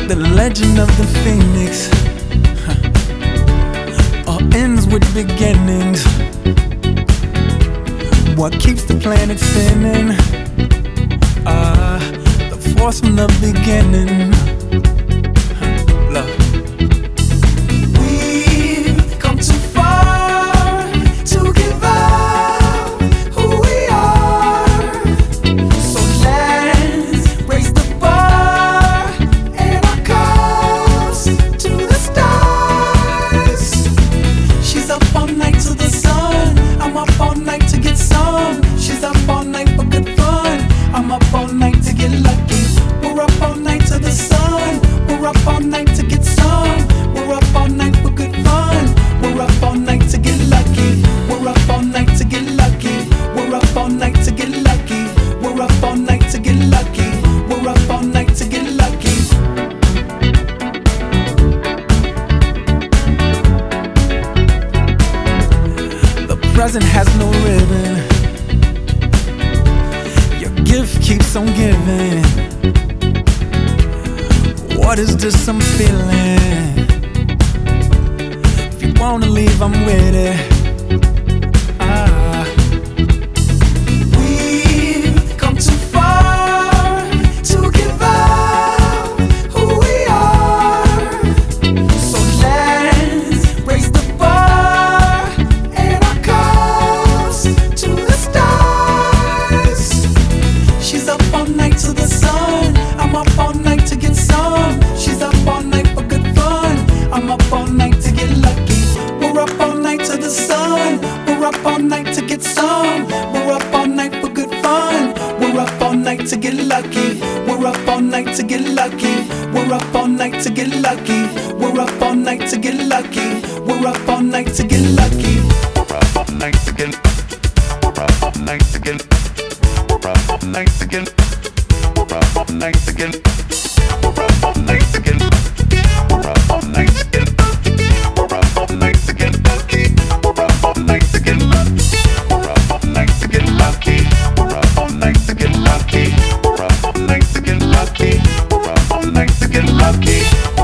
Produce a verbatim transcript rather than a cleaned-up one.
The legend of the phoenix huh. all ends with beginnings. What keeps the planet spinning? Ah, uh, the force from the beginning. Huh. Love. We've come too far to give up who we are. So let's raise the bar and our cups to the stars. She's up all night to the sun. I'm up all night to get some. She's up all night for good fun. I'm up all night to get lucky. We're up all night to the sun. We're up all night to get some. We're up all night for good fun. We're up all night to get lucky. We're up all night to get lucky. We're up all night to get lucky. We're up all night to get lucky. We're up all night to get lucky. The present has no ribbon. Your gift keeps on giving. What is this I'm feeling? If you wanna leave, I'm with it. Ah. We've come too far to give up who we are. So let's raise the bar and our cups to the stars. She's up all night to the sun. I'm up all night to get some. She's up all night for good fun. I'm up all night to get lucky. We're up all night to the sun. We're up all night to get some. We're up all night for good fun. We're up all night to get lucky. We're up all night to get lucky. We're up all night to get lucky. We're up all night to get lucky. We're up all night to get lucky. We're up all night to get. We're up all night to get. We're up all night to get. We're up all night to get. We're up all night to get. We're up all night to get. We're up all night to get lucky. We're up all night to get lucky. We're up all night to get lucky. We're up all night to get lucky. We're up all night to get lucky. We're up all night to get lucky.